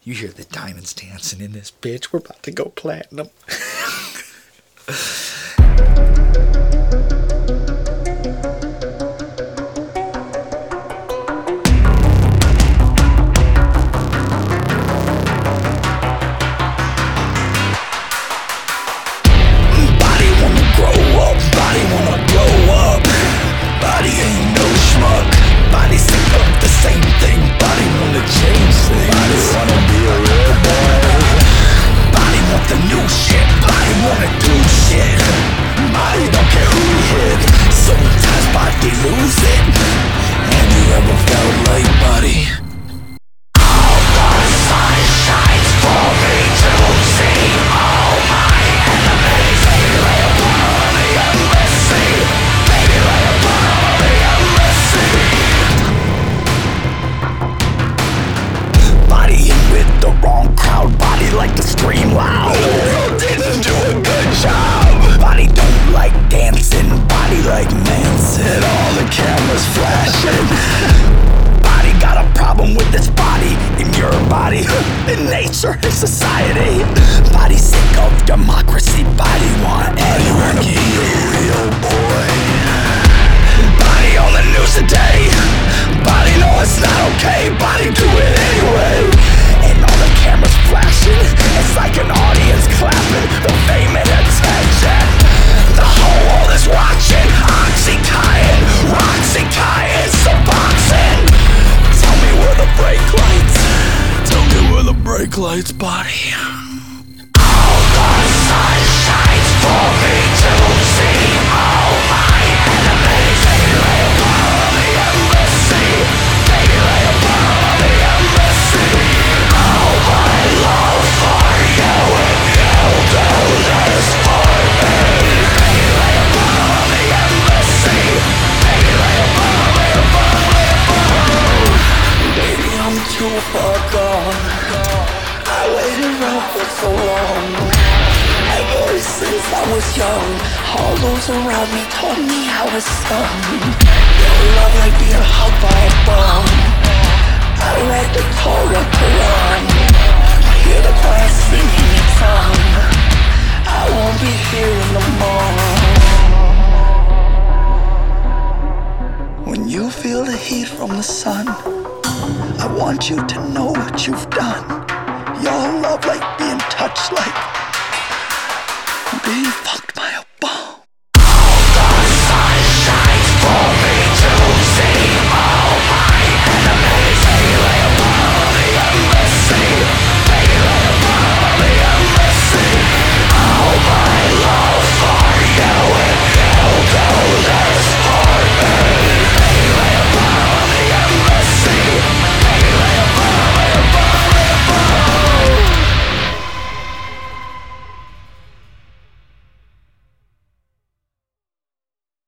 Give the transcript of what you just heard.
You hear the diamonds dancing in this bitch. We're about to go platinum. Like to scream loud. Didn't do a good job. Body don't like dancing. Body like Manson. All the cameras flashing. Body got a problem with this body. In your body. In nature, in society. Body sick of democracy. Body want anarchy. Real boy. Body on the news today. Body know it's not okay. Body do it anyway. And all the cameras flashing. It's like an audience clapping. The fame and attention. The whole world is watching. Oxycontin, Roxycontin, Suboxone. Tell me where the brake lights. Tell me where the brake lights, body. All the sun shines for me to see. All my enemies, they lay upon the embassy. They lay upon the embassy. All my love for you, if you do this for me. They lay upon the embassy. They lay upon Baby, I'm too far gone. I waited around for so long. Ever since I was young, all those around me told me I was young. Your love like being hugged by a bomb. I read the Torah Quran. I hear the choir singing its song. I won't be here in the morning. When you feel the heat from the sun, I want you to know what you've done. Your love like being touched like being fucked by a